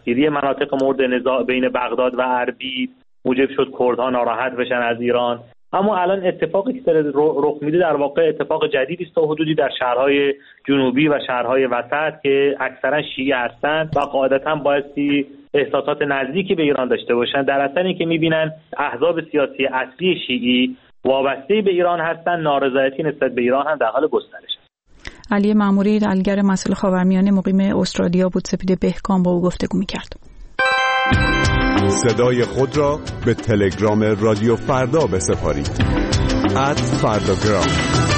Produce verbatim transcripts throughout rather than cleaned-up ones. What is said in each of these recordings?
دستگیری مناطق مورد نزاع بین بغداد و اربیل موجب شد کردها ناراحت بشن از ایران. اما الان اتفاقی که داره رخ میده در واقع اتفاق جدیدی است تا حدودی در شهرهای جنوبی و شهرهای وسط که اکثرا شیعه هستند و قاعدتا بایستی احساسات نزدیکی به ایران داشته باشند، در اثر اینکه میبینن احزاب سیاسی اصلی شیعی وابسته به ایران هستند، نارضایتی نسبت به ایران هم در حال گسترش است. علی مأموری، حلگر مسائل خاورمیانه، مقیم استرالیا بود. سپید بهکام با او گفتگو می‌کرد. صدای خود را به تلگرام رادیو فردا بسپارید. ات فرداگرام.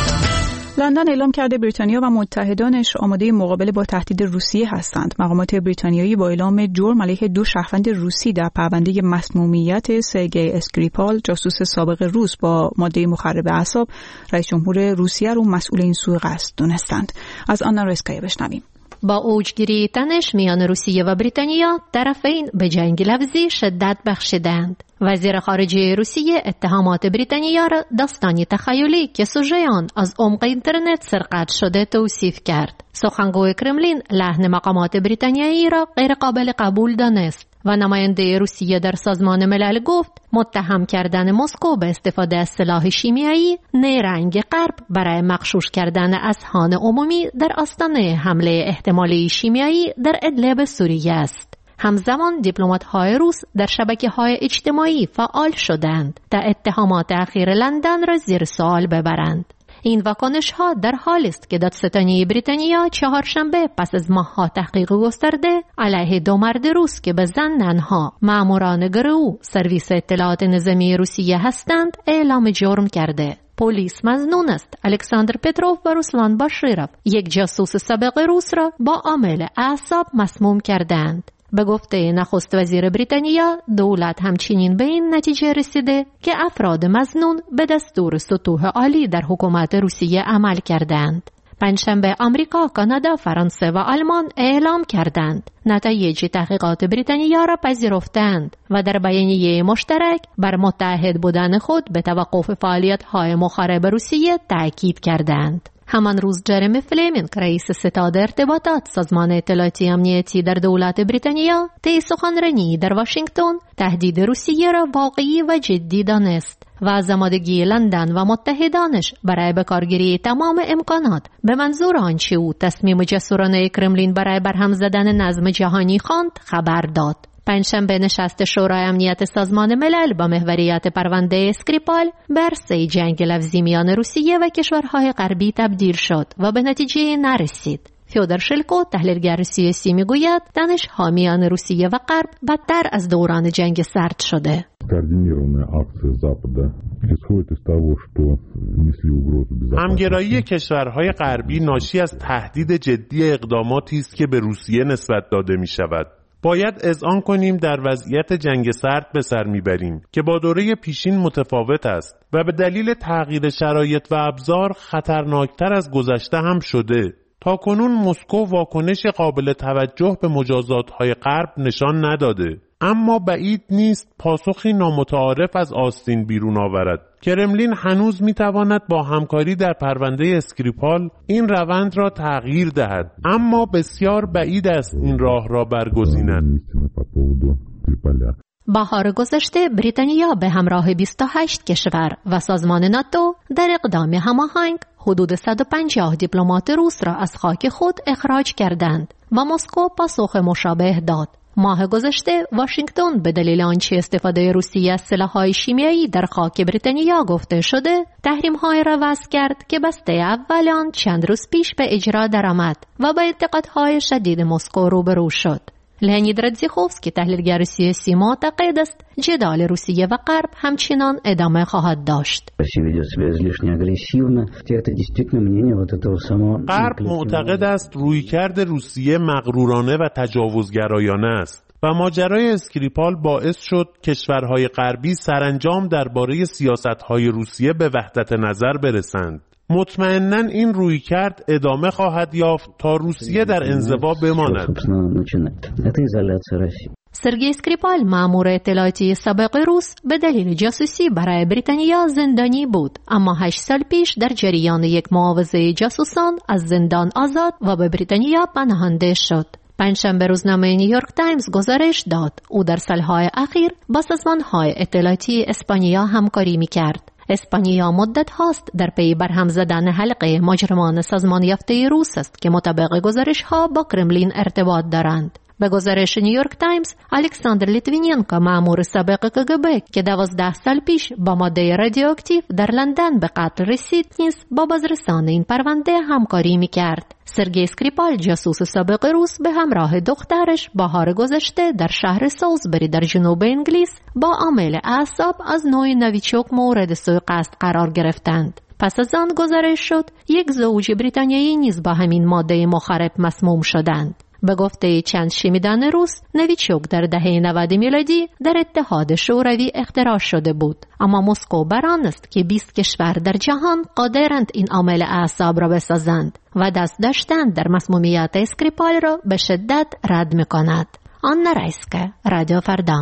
لندن اعلام کرده بریتانیا و متحدانش آماده مقابله با تهدید روسیه هستند. مقامات بریتانیایی با اعلام جرم علیه دو شهروند روسی در پرونده مسمومیت سرگئی اسکریپال، جاسوس سابق روس با ماده مخرب اعصاب، رئیس جمهور روسیه رو مسئول این سوء قصد دونستند. از آنا رسکای بشنویم. با اوجگیری تنش میان روسیه و بریتانیا، طرفین به جنگ لفظی شدت بخشیدند. وزیر خارجه روسیه اتهامات بریتانیا را داستانی تخیلی که سوژه آن از عمق اینترنت سرقت شده توصیف کرد. سخنگوی کرملین لحن مقامات بریتانیایی را غیر قابل قبول دانست و نماینده روسیه در سازمان ملل گفت متهم کردن مسکو به استفاده از سلاح شیمیایی نیرنگ غرب برای مغشوش کردن اذهان عمومی در آستانه حمله احتمالی شیمیایی در ادلب سوریه است. همزمان دیپلمات‌های روس در شبکه‌های اجتماعی فعال شدند تا اتهامات اخیر لندن را زیر سوال ببرند. این واکنش‌ها در حالی است که دادستانی بریتانیا چهارشنبه پس از ماه‌ها تحقیق گسترده علیه دو مرد روس که به زنانها ماموران گرو سرویس اطلاعات نظامی روسیه هستند اعلام جرم کرده. پلیس مظنون است الکساندر پتروف و روسلان باشیروف، یک جاسوس سابق روس را با عامل اعصاب مسموم کردند. به گفته نخست وزیر بریتانیا، دولت همچنین به این نتیجه رسیده که افراد مظنون به دستور سطوح عالی در حکومت روسیه عمل کردند. پنجشنبه آمریکا، کانادا، فرانسه و آلمان اعلام کردند نتایج تحقیقات بریتانیا را پذیرفتند و در بیانیه مشترک بر متحد بودن خود به توقف فعالیت‌های مخرب روسیه تأکید کردند. همان روز جرمی فلیمینگ، رئیس ستاد ارتباطات سازمان اطلاعاتی امنیتی در دولت بریتانیا، طی سخنرانی در واشنگتن تهدید روسیه را واقعی و جدی دانست و از آمادگی لندن و متحدانش برای بکارگیری تمام امکانات به منظور آنچه او تصمیم جسورانه کرملین برای برهم زدن نظم جهانی خواند خبر داد. پنجشنبه نشست شورای امنیت سازمان ملل با محوریت پرونده اسکریپال به عرصه جنگ لفظی میان روسیه و کشورهای غربی تبدیل شد و به نتیجه نرسید. فیودور شلکو، تحلیلگر سیاسی، میگوید تنش حامیان روسیه و غرب بدتر از دوران جنگ سرد شده. همگرایی کشورهای غربی ناشی از تهدید جدی اقداماتی است که به روسیه نسبت داده می شود. باید اذعان کنیم در وضعیت جنگ سرد به سر میبریم که با دوره پیشین متفاوت است و به دلیل تغییر شرایط و ابزار خطرناکتر از گذشته هم شده. تاکنون مسکو واکنش قابل توجه به مجازات‌های غرب نشان نداده، اما بعید نیست پاسخی نامتعارف از آستین بیرون آورد. کرملین هنوز میتواند با همکاری در پرونده اسکریپال این روند را تغییر دهد، اما بسیار بعید است این راه را برگزیند. بهار گذشته بریتانیا به همراه بیست و هشت کشور و سازمان ناتو در اقدام هماهنگ حدود صد و پنجاه دیپلمات روس را از خاک خود اخراج کردند و مسکو پاسخ مشابه داد. ماه گذشته واشنگتن به دلیل آنچه استفاده روسیه از سلاح‌های شیمیایی در خاک بریتانیا گفته شده، تحریم‌های را وضع کرد که بسته اول آن چند روز پیش به اجرا درآمد و با انتقادهای شدید مسکو روبرو شد. لئونید رادزیخوفسکی، تحلیلگر سیاسی، معتقد است جدال روسیه و غرب همچنان ادامه خواهد داشت. غرب معتقد است رویکرد روسیه مغرورانه و تجاوزگرایانه است و ماجرای اسکریپال باعث شد کشورهای غربی سرانجام درباره سیاست‌های روسیه به وحدت نظر برسند. مطمئناً این رویکرد ادامه خواهد یافت تا روسیه در انزوا بماند. سرگئی اسکریپال، مأمور اطلاعاتی سابق روس، به دلیل جاسوسی برای بریتانیا زندانی بود، اما هشت سال پیش در جریان یک معاوضه جاسوسان از زندان آزاد و به بریتانیا پناهنده شد. پنجشنبه روزنامه نیویورک تایمز گزارش داد او در سالهای اخیر با سازمان‌های اطلاعاتی اسپانیا همکاری می‌کرد. اسپانیا مدت هاست در پی برهم زدن حلقه مجرمان سازمان یافته روس است که مطابق گزارش‌ها با کرملین ارتباط دارند. به گزارش نیویورک تایمز، الکساندر لیتوینینکا مأمور سابق کاگبه که دوازده سال پیش با ماده رادیواکتیو در لندن به قتل رسید نیز با بازرسان این پرونده همکاری می‌کرد. سرگئی اسکریپال جاسوس سابق روس به همراه دخترش بهار گذشته در شهر سالزبری در جنوب انگلیس با عامل اعصاب از نوع نویچوک مورد سوء قصد قرار گرفتند. پس از آن گزارش شد یک زوج بریتانیایی نیز با همین ماده مخرب مسموم شدند. به گفته چند شنیدان روس، نویچوک در دهه نود میلادی در اتحاد شوروی اختراع شده بود، اما مسکو بر آن است که بیست کشور در جهان قادرند این عامل اعصاب را بسازند و دست داشتن در مسمومیت اسکریپال را به شدت رد می‌کند. آنا رایسکا، رادیو فردا.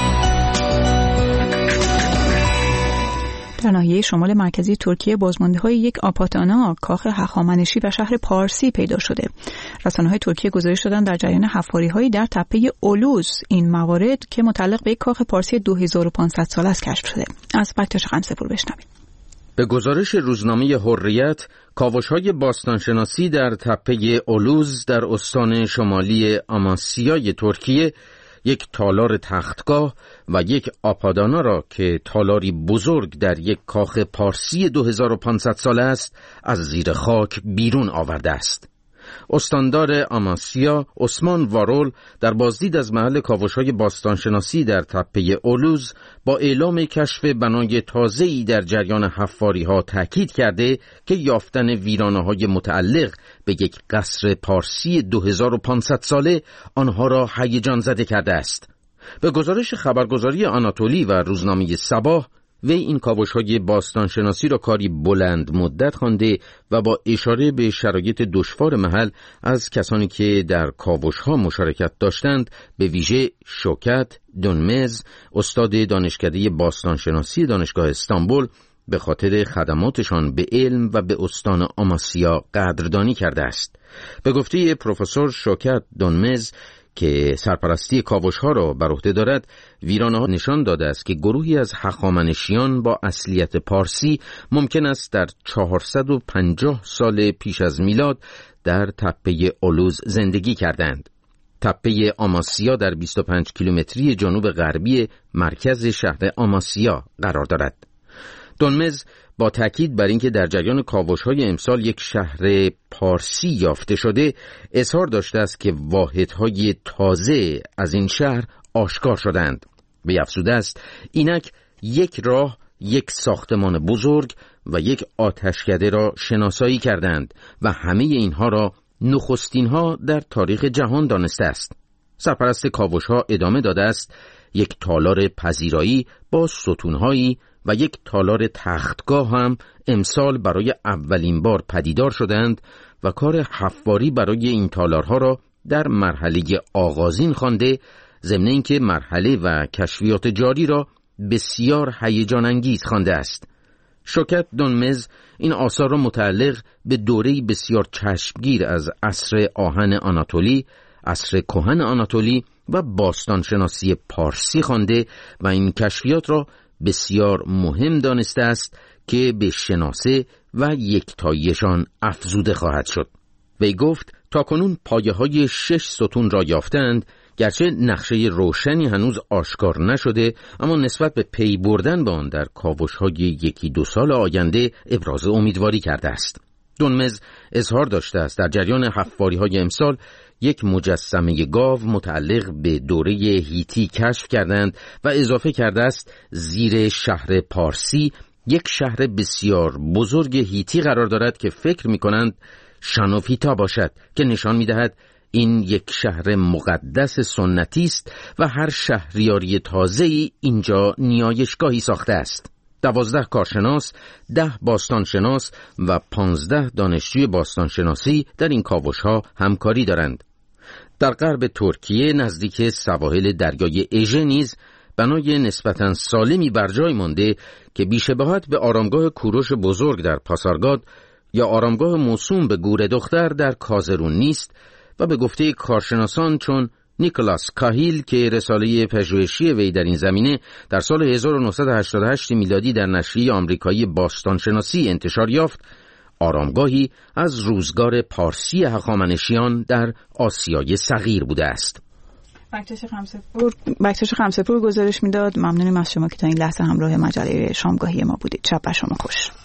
در ناحیه شمال مرکزی ترکیه بازمانده‌های یک آپارتمان کاخ هخامنشی و شهر پارسی پیدا شده. رسانه‌های ترکیه گزارش دادند در جریان حفاری‌هایی در تپه اولوز این موارد که متعلق به یک کاخ پارسی دو هزار و پانصد ساله است کشف شده. از بکتاش خمسه‌پور بشنویم. به گزارش روزنامه حریت، کاوش‌های باستانشناسی در تپه اولوز در استان شمالی آماسیای ترکیه یک تالار تختگاه و یک آپادانا را که تالاری بزرگ در یک کاخ پارسی دو هزار و پانصد ساله است از زیر خاک بیرون آورده است. استاندار آماسیا عثمان وارول در بازدید از محل کاوش‌های باستانشناسی در تپه اولوز با اعلام کشف بنای تازه‌ای در جریان حفاری‌ها تاکید کرده که یافتن ویرانه‌های متعلق به یک قصر پارسی دو هزار و پانصد ساله آنها را هیجان زده کرده است. به گزارش خبرگزاری آناتولی و روزنامه صباح، وی این کاوش‌های باستانشناسی را کاری بلند مدت خوانده و با اشاره به شرایط دشوار محل از کسانی که در کاوش‌ها مشارکت داشتند، به ویژه شوکت دونمز، استاد دانشکده باستانشناسی دانشگاه استانبول، به خاطر خدماتشان به علم و به استان آماسیا قدردانی کرده است. به گفته پروفسور شوکت دونمز که سرپرستی کاوش‌ها را بر عهده دارد، ویرانه‌ها نشان داده است که گروهی از هخامنشیان با اصلیت پارسی ممکن است در چهارصد و پنجاه سال پیش از میلاد در تپه اولوز زندگی کردند. تپه آماسیا در بیست و پنج کیلومتری جنوب غربی مرکز شهر آماسیا قرار دارد. دونمز با تاکید بر اینکه در جریان کاوش‌های امسال یک شهر پارسی یافته شده، اظهار داشته است که واحدهای تازه از این شهر آشکار شدند. به افزوده است اینک یک راه، یک ساختمان بزرگ و یک آتشکده را شناسایی کردند و همه اینها را نخستینها در تاریخ جهان دانسته است. سرپرست کاوش‌ها ادامه داده است یک تالار پذیرایی با ستونهایی و یک تالار تختگاه هم امسال برای اولین بار پدیدار شدند و کار حفاری برای این تالارها را در مرحله آغازین خوانده، ضمن اینکه مرحله و کشفیات جاری را بسیار هیجان انگیز خوانده است. شوکت دونمز این آثار را متعلق به دوره‌ای بسیار چشمگیر از عصر آهن آناتولی، عصر کهن آناتولی و باستانشناسی پارسی خوانده و این کشفیات را بسیار مهم دانسته است که به شناسه و یکتاییشان افزوده خواهد شد. وی گفت تاکنون پایه های شش ستون را یافتند، گرچه نقشه روشنی هنوز آشکار نشده، اما نسبت به پی بردن به آن در کاوش های یکی دو سال آینده ابراز امیدواری کرده است. دونمز اظهار داشته است در جریان حفاری های امسال یک مجسمه گاو متعلق به دوره هیتی کشف کردند و اضافه کرده است زیر شهر پارسی یک شهر بسیار بزرگ هیتی قرار دارد که فکر می کنند شانوفیتا باشد، که نشان می دهد این یک شهر مقدس سنتی است و هر شهریاری تازه‌ای اینجا نیایشگاهی ساخته است. دوازده کارشناس، ده باستانشناس و پانزده دانشجوی باستانشناسی در این کاوش‌ها همکاری دارند. در غرب ترکیه نزدیک سواحل دریای اژه نیز بنای نسبتاً سالمی بر جای مانده که بیشباهت به آرامگاه کوروش بزرگ در پاسارگاد یا آرامگاه موسوم به گور دختر در کازرون نیست، و به گفته کارشناسان چون نیکلاس کاهیل که رساله پژوهشی وی در این زمینه در سال هزار و نهصد و هشتاد و هشت میلادی در نشریه آمریکایی باستانشناسی انتشار یافت، آرامگاهی از روزگار پارسی هخامنشیان در آسیای صغیر بوده است. بکتش خمسه پور گزارش میداد. ممنونیم از شما که تا این لحظه همراه مجله شامگاهی ما بودید. شب بر شما خوش.